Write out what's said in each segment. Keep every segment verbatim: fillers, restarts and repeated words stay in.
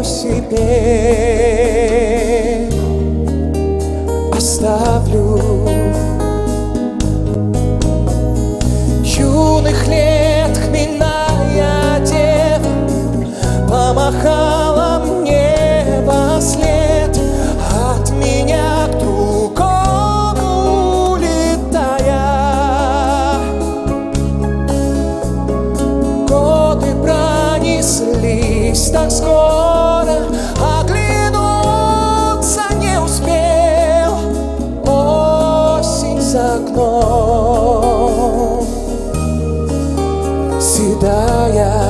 себе оставлю. Юных лет хмельная дева помахала мне вослед, от меня к другому летая. Годы пронеслись так скоро, оглянуться не успел. Осень за окном седая.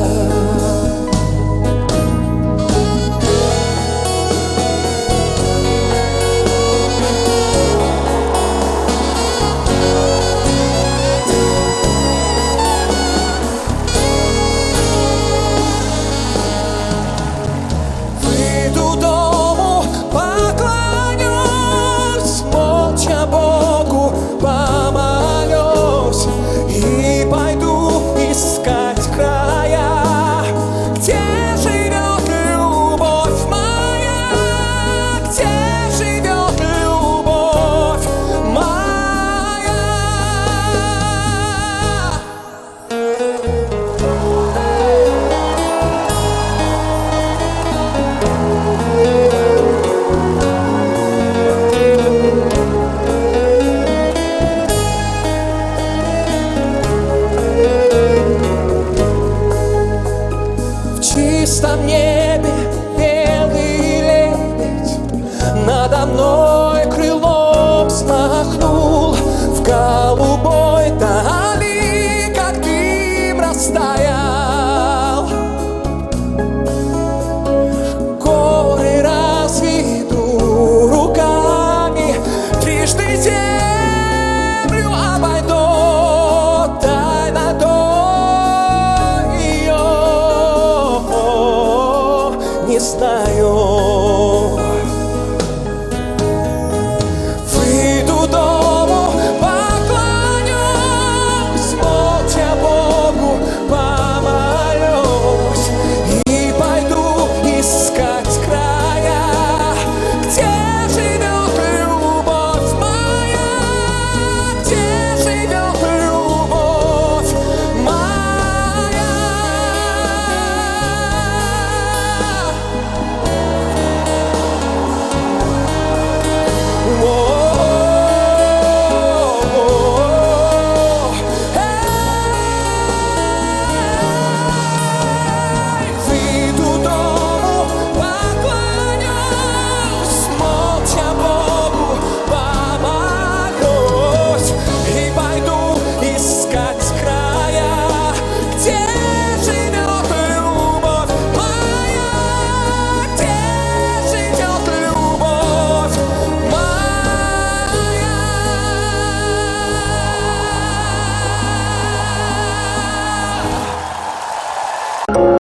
Выйду дому, поклонюсь, молча Богу помолюсь и пойду искать края, где живет любовь моя, где живет любовь моя. В чистом небе белый лебедь надо мной крылом взмахнул, в голубой дали как дым растаял. Горы разведу руками, трижды землю обойду, тайна до ее не знаю.